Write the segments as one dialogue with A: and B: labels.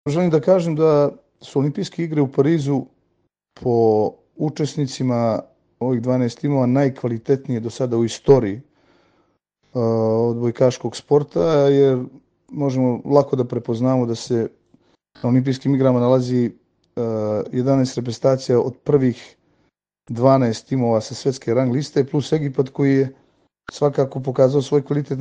A: Želim da kažem da su Olimpijske igre u Parizu po učesnicima ovih 12 timova najkvalitetnije do sada u istoriji odbojkaškog sporta, jer možemo lako da prepoznamo da se na Olimpijskim igrama nalazi 11 reprezentacija od prvih 12 timova sa svetske rang liste, plus Egipat koji je svakako pokazao svoj kvalitet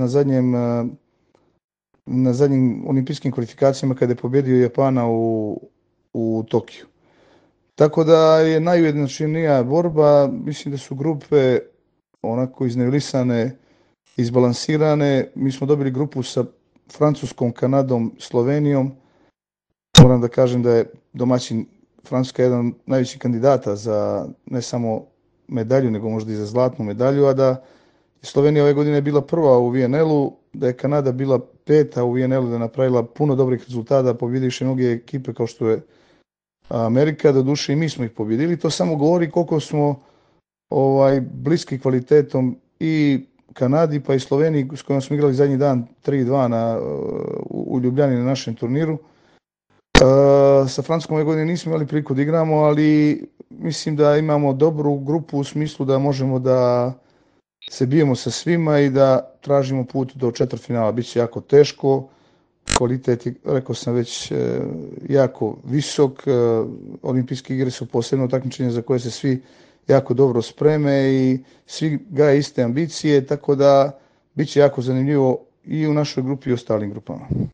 A: na zadnjim olimpijskim kvalifikacijama kada je pobjedio Japana u Tokiju. Tako da je najujednačenija borba, mislim da su grupe onako iznivelisane, izbalansirane. Mi smo dobili grupu sa Francuskom, Kanadom, Slovenijom. Moram da kažem da je domaćin Francuska jedan od najvećih kandidata za ne samo medalju, nego možda i za zlatnu medalju, a da je Slovenija ove godine bila prva u VNL-u, da je Kanada bila peta u VNL-u, da je napravila puno dobrih rezultata, pobjedivši mnoge ekipe kao što je Amerika, do duše i mi smo ih pobjedili. To samo govori koliko smo bliski kvalitetom i Kanadi pa i Sloveniji s kojom smo igrali zadnji dan 3-2 u Ljubljani na našem turniru. Sa Francuskom ove godine nismo imali priliku da igramo, ali mislim da imamo dobru grupu u smislu da možemo da se bijemo sa svima i da tražimo put do četvrtfinala. Biće jako teško, kvalitet je, rekao sam već, jako visok. Olimpijske igre su posebno takmičenje za koje se svi jako dobro spreme i svi gaje iste ambicije, tako da biće jako zanimljivo i u našoj grupi i u ostalim grupama.